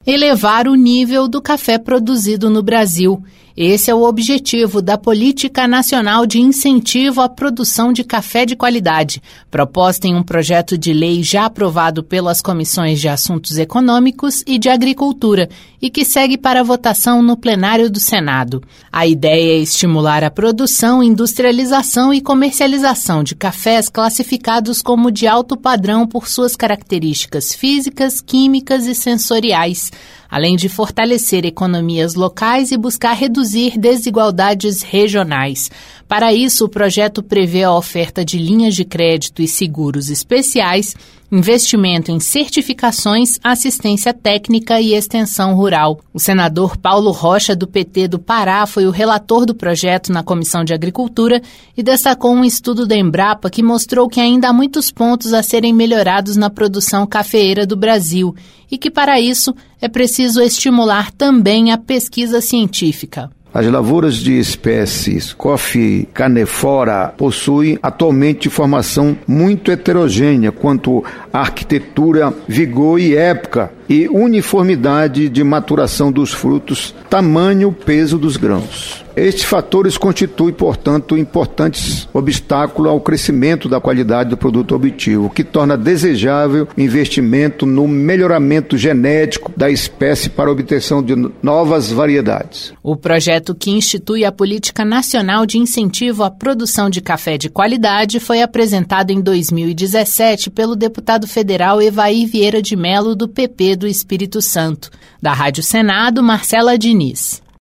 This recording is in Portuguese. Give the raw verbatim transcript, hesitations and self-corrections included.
elevar o nível do café produzido no Brasil. Esse é o objetivo da Política Nacional de Incentivo à Produção de Café de Qualidade, proposta em um projeto de lei já aprovado pelas Comissões de Assuntos Econômicos e de Agricultura e que segue para votação no plenário do Senado. A ideia é estimular a produção, industrialização e comercialização de cafés classificados como de alto padrão por suas características físicas, químicas e sensoriais, além de fortalecer economias locais e buscar reduzir desigualdades regionais. Para isso, o projeto prevê a oferta de linhas de crédito e seguros especiais, investimento em certificações, assistência técnica e extensão rural. O senador Paulo Rocha, do P T do Pará, foi o relator do projeto na Comissão de Agricultura e destacou um estudo da Embrapa que mostrou que ainda há muitos pontos a serem melhorados na produção cafeeira do Brasil e que, para isso, é preciso estimular também a pesquisa científica. As lavouras de espécies Coffea canephora possuem atualmente formação muito heterogênea quanto à arquitetura, vigor e época e uniformidade de maturação dos frutos, tamanho e peso dos grãos. Estes fatores constituem, portanto, importantes obstáculos ao crescimento da qualidade do produto obtido, o que torna desejável investimento no melhoramento genético da espécie para a obtenção de novas variedades. O projeto que institui a Política Nacional de Incentivo à Produção de Café de Qualidade foi apresentado em dois mil e dezessete pelo deputado federal Evair Vieira de Mello, do P P do Espírito Santo. Da Rádio Senado, Marcela Diniz.